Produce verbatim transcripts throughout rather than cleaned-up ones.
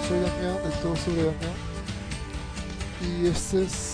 soy Damián, de todo sobre Damián, y este es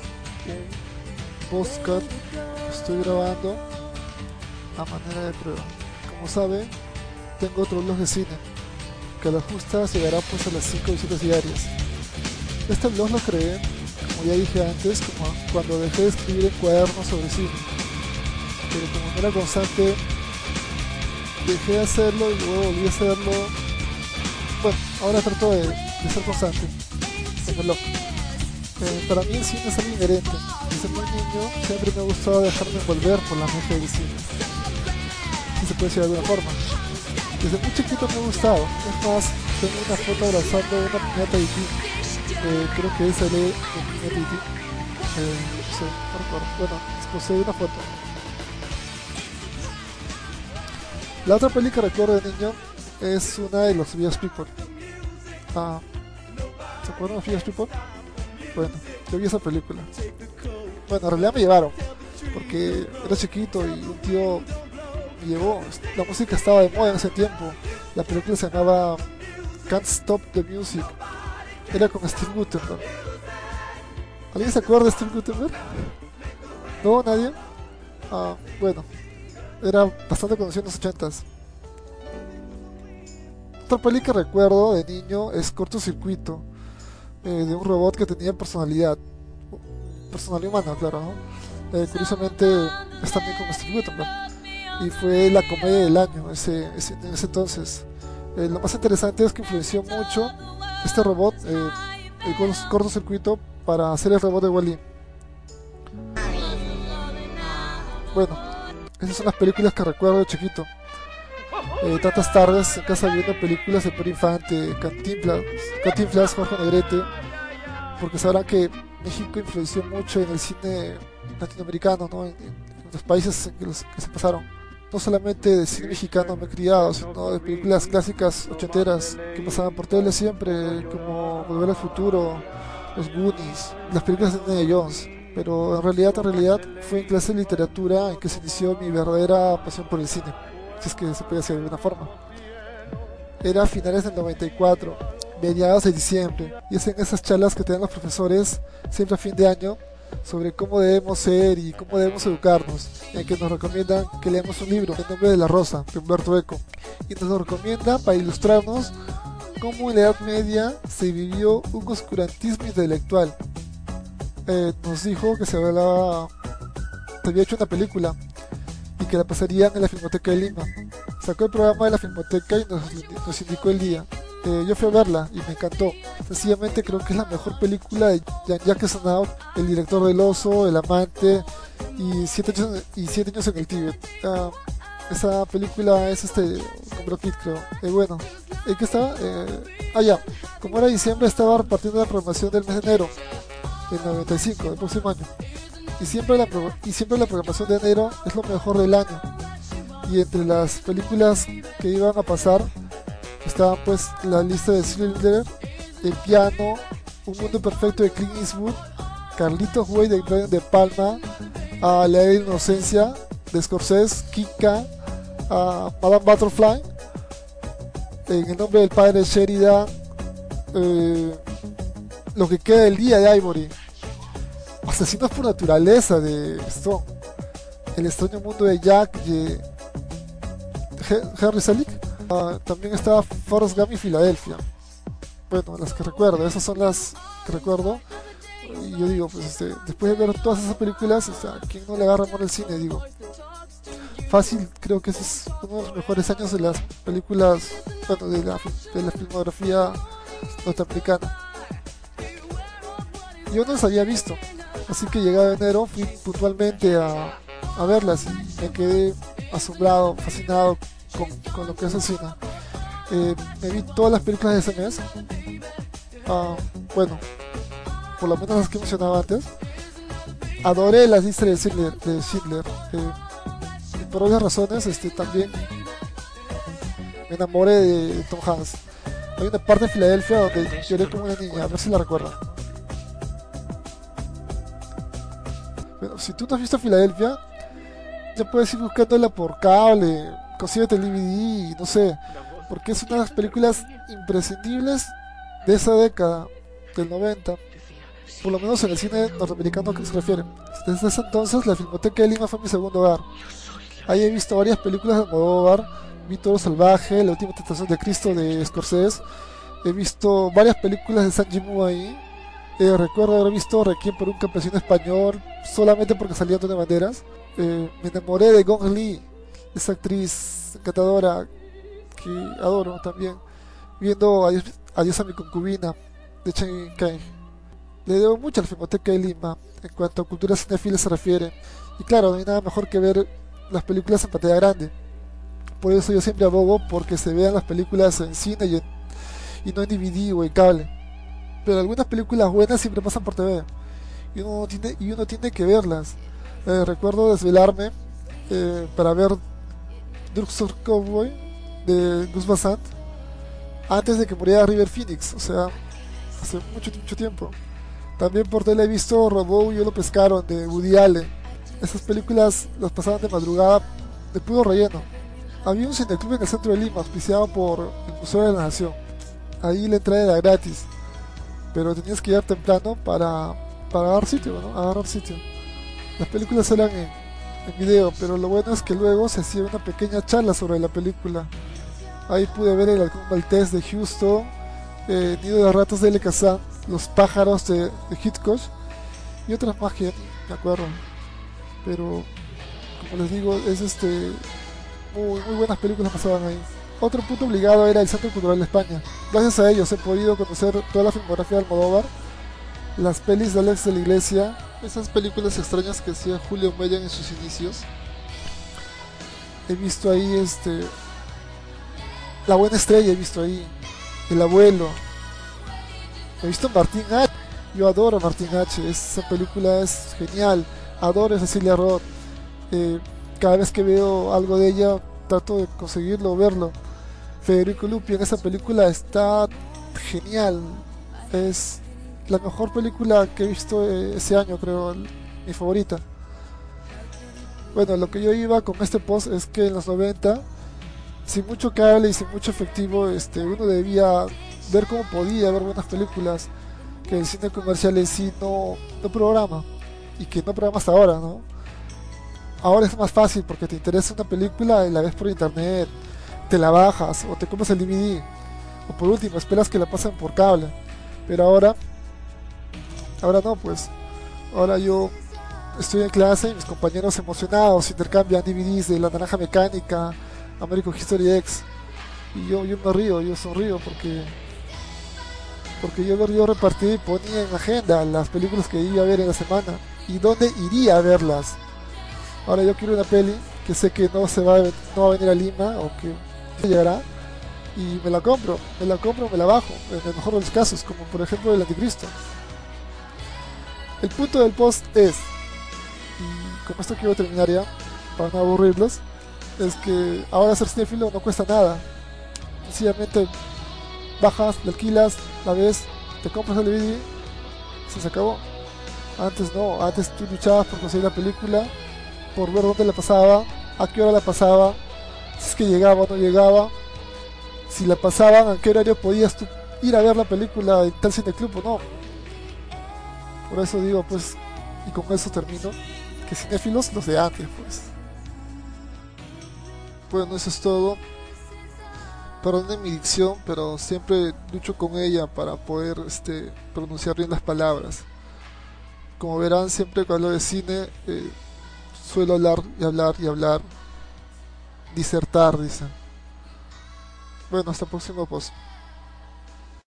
un podcast que estoy grabando a manera de prueba. Como saben, tengo otro blog de cine, que a la justa llegará pues a las cinco visitas diarias. Este blog lo creé, como ya dije antes, como cuando dejé de escribir en cuadernos sobre cine, pero como no era constante, dejé de hacerlo y luego volví a hacerlo. Bueno, ahora trato de, de ser constante en el blog. Eh, para mí el cine es algo inherente. Desde muy niño siempre me ha gustado dejarme envolver por la magia del cine, si se puede decir de alguna forma. Desde muy chiquito me ha gustado. Es más, tengo una foto abrazando una piñata de E T. Eh, creo que esa lee de piñata de E T. Eh, no sé, no recuerdo. Bueno, posee una foto. La otra peli que recuerdo de niño es una de los Village People. Ah, ¿se acuerdan de Village People? Bueno, yo vi esa película. Bueno, en realidad me llevaron, porque era chiquito y un tío me llevó. La música estaba de moda en ese tiempo. La película se llamaba Can't Stop the Music. Era con Steve Guttenberg. ¿Alguien se acuerda de Steve Guttenberg? ¿No? ¿Nadie? Ah, bueno, era bastante conocido en los ochentas. Otra peli que recuerdo de niño es Cortocircuito, eh, de un robot que tenía personalidad, personalidad humana, claro, ¿no? Eh, curiosamente es también con Steve Guttenberg y fue la comedia del año ese, ese, en ese entonces. Eh, lo más interesante es que influenció mucho este robot, eh, el Cortocircuito, para hacer el robot de Wall-E. Bueno, esas son las películas que recuerdo de chiquito. Eh, tantas tardes en casa viendo películas de Pedro Infante, Cantinflas, Cantinflas, Jorge Negrete, porque sabrán que México influenció mucho en el cine latinoamericano, ¿no? en, en los países en que, los, que se pasaron. No solamente de cine mexicano me he criado, sino de películas clásicas ochenteras que pasaban por tele siempre, como Volver al Futuro, Los Goonies, las películas de Indiana Jones. Pero en realidad, en realidad fue en clase de literatura en que se inició mi verdadera pasión por el cine, si es que se puede decir de alguna forma. Era a finales del noventa y cuatro, mediados de diciembre, y es en esas charlas que te dan los profesores siempre a fin de año sobre cómo debemos ser y cómo debemos educarnos, en que nos recomiendan que leamos un libro, El nombre de la rosa, de Humberto Eco, y nos lo recomiendan para ilustrarnos cómo en la Edad Media se vivió un oscurantismo intelectual. Eh, nos dijo que se hablaba, se había hecho una película y que la pasarían en la Filmoteca de Lima. Sacó el programa de la Filmoteca y nos, nos indicó el día. Eh, yo fui a verla y me encantó. Sencillamente creo que es la mejor película de Jean-Jacques Annaud, el director del Oso, El Amante y Siete años, y siete años en el Tíbet. Uh, esa película es este con Brad Pitt, creo. Eh, bueno, ¿en qué estaba? Eh, ah, ya. Como era diciembre, estaba repartiendo la programación del mes de enero del noventa y cinco, del próximo año. Y siempre, la pro y siempre la programación de enero es lo mejor del año. Y entre las películas que iban a pasar estaban pues la lista de Schindler, El Piano, Un Mundo Perfecto de Clint Eastwood, Carlitos Way de Brian De Palma, a La Ley de Inocencia de Scorsese, Kika, a Madame Butterfly, En el Nombre del Padre Sheridan, eh, Lo que queda del día de Ivory, Asesinos por Naturaleza de Stone, El extraño mundo de Jack de Henry Selick. Uh, también estaba Forrest Gump y Filadelfia. Bueno, las que recuerdo, esas son las que recuerdo. Y yo digo, pues este, después de ver todas esas películas, o sea, ¿a quién no le agarra amor al cine? Digo, fácil, creo que ese es uno de los mejores años de las películas, bueno, de la, de la filmografía norteamericana. Yo no las había visto, así que llegado enero fui puntualmente a, a verlas y me quedé asombrado, fascinado con, con lo que es el cine. Eh, me vi todas las películas de ese mes. Uh, bueno, por lo menos las que mencionaba antes. Adoré las listas de Schindler, de Schindler. Eh, y por otras razones este, también me enamoré de Tom Hanks. Hay una parte en Filadelfia donde lloré como una niña, a ver si la recuerdan. Bueno, si tú no has visto Filadelfia, ya puedes ir buscándola por cable, consíguete el D V D, no sé, porque es una de las películas imprescindibles de esa década, del noventa, por lo menos en el cine norteamericano que se refiere. Desde ese entonces la Filmoteca de Lima fue mi segundo hogar. Ahí he visto varias películas de Almodóvar, vi Toro Salvaje, La Última Tentación de Cristo de Scorsese, he visto varias películas de Zhang Yimou ahí. Eh, recuerdo haber visto Requiem por un campesino español solamente porque salía Antonio Banderas. Eh, me enamoré de Gong Li, esa actriz encantadora que adoro también, viendo Adiós, Adiós a mi concubina de Chen Kai. Le debo mucho a la Filmoteca de Lima en cuanto a cultura cinéfila se refiere. Y claro, no hay nada mejor que ver las películas en pantalla grande. Por eso yo siempre abogo porque se vean las películas en cine y, en, y no en D V D o en cable. Pero algunas películas buenas siempre pasan por T V y uno tiene, y uno tiene que verlas. Eh, recuerdo desvelarme eh, para ver Drugstore Cowboy de Gus Van Sant antes de que muriera River Phoenix, o sea, hace mucho, mucho tiempo. También por tele he visto Robot y yo lo pescaron de Woody Allen. Esas películas las pasaban de madrugada de puro relleno. Había un cineclub en el centro de Lima, auspiciado por el Museo de la Nación. Ahí la entrada era gratis, pero tenías que llegar temprano para, para agarrar sitio, ¿no? Agarrar sitio. Las películas eran en, en video, pero lo bueno es que luego se hacía una pequeña charla sobre la película. Ahí pude ver El Halcón Maltés de Houston, eh, Nido de Ratas de L. Kazan, Los Pájaros de, de Hitchcock y otras más que ya ni me acuerdo. Pero como les digo, es este muy, muy buenas películas pasaban ahí. Otro punto obligado era el Centro Cultural de España. Gracias a ellos he podido conocer toda la filmografía de Almodóvar, las pelis de Alex de la Iglesia, esas películas extrañas que hacía Julio Mellan en sus inicios. He visto ahí este La Buena Estrella, he visto ahí El Abuelo, he visto Martín H. Yo adoro a Martín H. Esa película es genial. Adoro a Cecilia Roth. Eh, cada vez que veo algo de ella trato de conseguirlo, verlo. Federico Lupi en esa película está genial. Es la mejor película que he visto ese año, creo, mi favorita. Bueno, lo que yo iba con este post es que en los noventa, sin mucho cable y sin mucho efectivo, este, uno debía ver cómo podía ver buenas películas que el cine comercial en sí no, no programa, y que no programa hasta ahora, ¿no? Ahora es más fácil porque te interesa una película y la ves por internet, te la bajas o te compras el D V D, o por último esperas que la pasen por cable. Pero ahora, ahora no, pues ahora yo estoy en clase y mis compañeros emocionados intercambian D V Ds de La Naranja Mecánica, American History X, y yo, yo me río, yo sonrío porque porque yo, yo repartí y ponía en agenda las películas que iba a ver en la semana y dónde iría a verlas. Ahora yo quiero una peli que sé que no se va a, no va a venir a Lima o que llegará, y me la compro, me la compro, me la bajo, en el mejor de los casos, como por ejemplo El Anticristo. El punto del post es, y con esto quiero terminar ya, para no aburrirlos, es que ahora ser cinéfilo no cuesta nada. Sencillamente bajas, la alquilas, la ves, te compras el D V D, se acabó. Antes no, antes tú luchabas por conseguir la película, por ver dónde la pasaba, a qué hora la pasaba, si es que llegaba o no llegaba, si la pasaban, a qué horario podías tú ir a ver la película en tal cineclub o no. Por eso digo, pues, y con eso termino, que cinéfilos los de antes, pues. Bueno, eso es todo. Perdonen mi dicción, pero siempre lucho con ella para poder este, pronunciar bien las palabras. Como verán, siempre cuando hablo de cine, eh, suelo hablar y hablar y hablar, disertar, dicen. Bueno, hasta el próximo post.